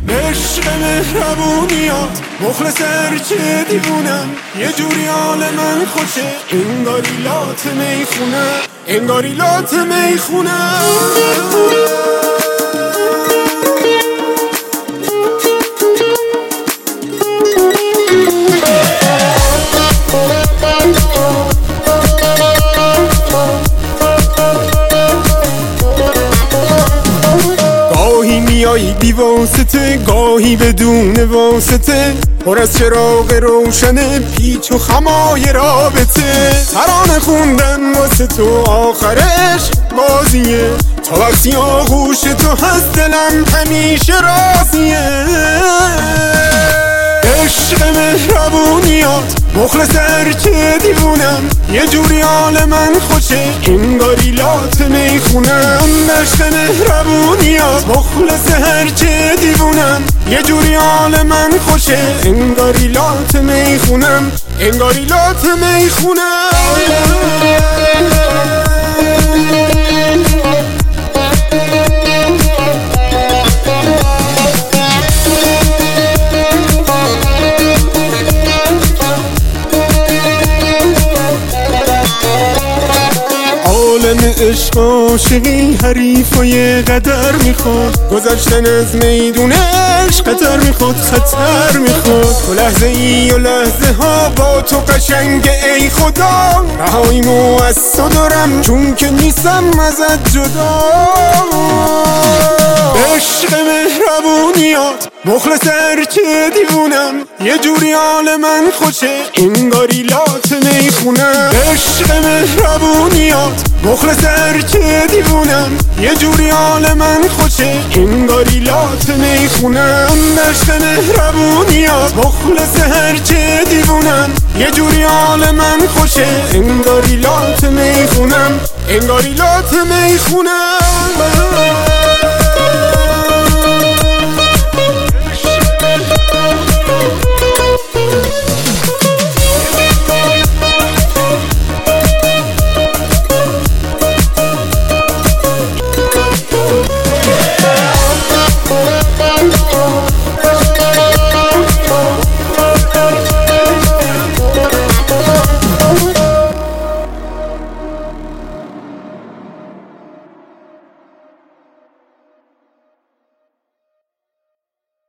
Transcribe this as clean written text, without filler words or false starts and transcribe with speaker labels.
Speaker 1: عشق مهربونیات مخلص هرچه دیوونم، یه جوری حال من خوشه انگاری لات میخونه، انگاری لات میخونه. گاهی میایی بی واسطه، گاهی بدون واسطه، پر از چراغ روشن پیچ و خمای رابطه. ترانه خوندن واسه تو آخرش بازیه، تا وقتی آغوش تو هست دلم همیشه راضیه. عشق مهربونیات مخلص هرچه دیوونم، یه جوری حال من خوشه انگاری لات میخونم. عشق مهربونیات مخلص هرچه دیوونم، یه جوری حال من خوشه انگاری لات میخونم، انگاری لات میخونم. عشق عاشقی حریفای قدر میخواد، گذشتن از میدون عشق قدر میخواد، خطر میخواد. تو لحظه ای و لحظه ها با تو قشنگ ای خدا، رهاییمو از تو دارم چون که نیستم ازت جدا. عشق مهربونیات مخلص هرچه دیوونم، یه جوری حال من خوشه انگاری لات میخونم. عشق مهربونیات مخلص هرچه دیوونم، یه جوری حال من خوشه انگاری لات میخونم. عشق مهربونیات مخلص هرچه دیوونم، یه جوری حال من خوشه انگاری لات میخونم، انگاری لات میخونم.